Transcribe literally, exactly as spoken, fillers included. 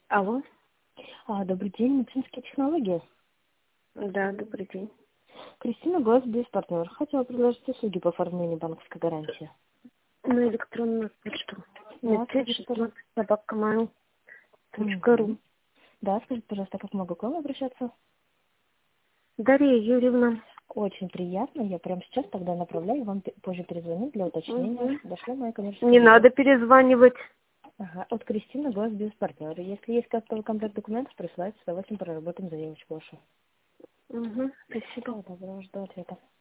Алло. А, добрый день, медицинские технологии. Да, добрый день. Кристина Глаз, партнер. Хотела предложить услуги по оформлению банковской гарантии. На электронную почту. Да, медцветь скажите, шестнадцать пожалуйста. собака mail точка ру. Мгм. Да, скажите, пожалуйста, как могу к вам обращаться? Дарья Юрьевна. Очень приятно. Я прямо сейчас тогда направляю вам пе- позже перезвонить для уточнения. Угу. Дошло мое коммерческое Не видео. надо перезванивать. Ага, от Кристины Глаз, партнер. Если есть как-то комплект документов, присылайте, с удовольствием проработаем заявочку вашу. Угу. Спасибо. Всего доброго, жду ответа.